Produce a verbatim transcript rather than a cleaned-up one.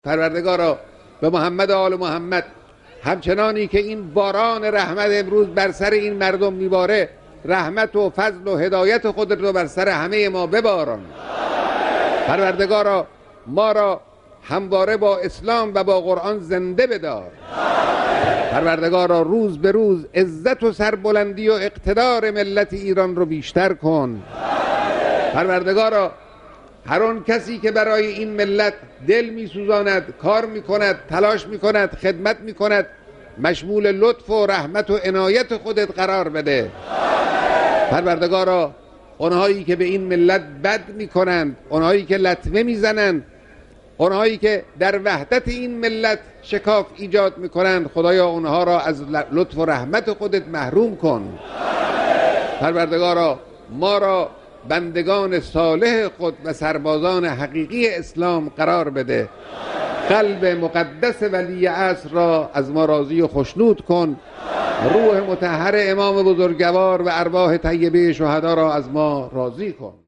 پروردگارا به محمد و آل محمد همچنانی که این باران رحمت امروز بر سر این مردم میباره، رحمت و فضل و هدایت خودت رو بر سر همه ما بباران. پروردگارا ما را همواره با اسلام و با قرآن زنده بدار. پروردگارا روز به روز عزت و سربلندی و اقتدار ملت ایران رو بیشتر کن. پروردگارا هر آن کسی که برای این ملت دل میسوزاند، کار میکند، تلاش میکند، خدمت میکند، مشمول لطف و رحمت و عنایت خودت قرار بده. پروردگارا اونهایی که به این ملت بد میکنند، اونهایی که لطمه میزنند، اونهایی که در وحدت این ملت شکاف ایجاد میکنند، خدایا اونها را از لطف و رحمت خودت محروم کن. پروردگارا ما را بندگان صالح خود و سربازان حقیقی اسلام قرار بده. قلب مقدس ولی عصر را از ما راضی و خشنود کن. روح مطهر امام بزرگوار و ارواح طیبه شهدا را از ما راضی کن.